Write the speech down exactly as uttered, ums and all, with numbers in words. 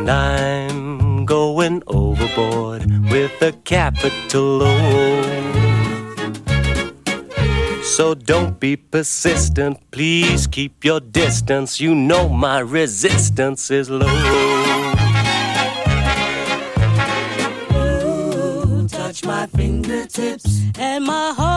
And I'm going overboard with a capital O. So don't be persistent, please keep your distance. You know my resistance is low. You touch my fingertips and my heart